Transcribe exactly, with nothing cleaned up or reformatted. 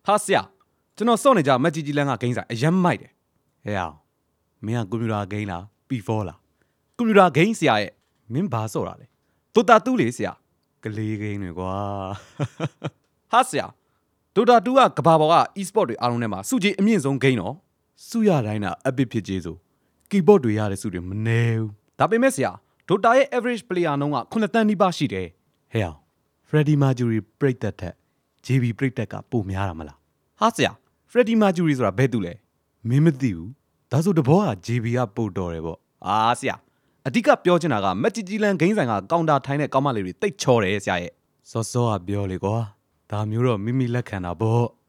ဟာဆရာကျွန်တော်စော့နေကြမက်ကြီးကြီးလန်းကဂိမ်းဆိုင်အယမ်းမိုက်တယ်ဟဲ့အောင်မင်းကကွန်ပျူတာဂိမ်းလား ပီ ဖော လားကွန်ပျူတာဂိမ်းဆရာရဲ့မင်းဘာစော့တာလဲဒိုတာတူးလေဆရာကလေးဂိမ်းတွေကွာဟာဆရာဒိုတာတူးကကဘာပေါ်က e-sport တွေအားလုံးထဲမှာစုကြီးအမြင့်ဆုံးဂိမ်းတော့စုရတိုင်းတာ epic ဖြစ်ကြီးဆိုကီးဘုတ်တွေရတဲ့စုတွေမနေဘူးဒါပေမဲ့ဆရာဒိုတာရဲ့ average player နှုန်းက9တန်းနီးပါးရှိတယ်ဟဲ့အောင် Freddie Mercury ပြိတ္တထက် ဂျေ ဘီ ပြိတ္တကပိုများတာမလားဟာဆရာ Freddie Mercury ဆိုတာဘယ်သူလဲမင်းမသိဘူးဒါဆိုတဘောက ဂျေ ဘီ ကပိုတော်တယ်ပေါ့အာဆရာအဓိကပြောချင်တာကမက်ကြီးကြီးလန်းဂိမ်းဆိုင်ကကောင်တာထိုင်းတဲ့ကောင်းမလေးတွေတိတ်ချော်တယ်ဆရာရဲ့စောစောကပြောလေကွာဒါမျိုးတော့မိမိလက်ခံတာပေါ့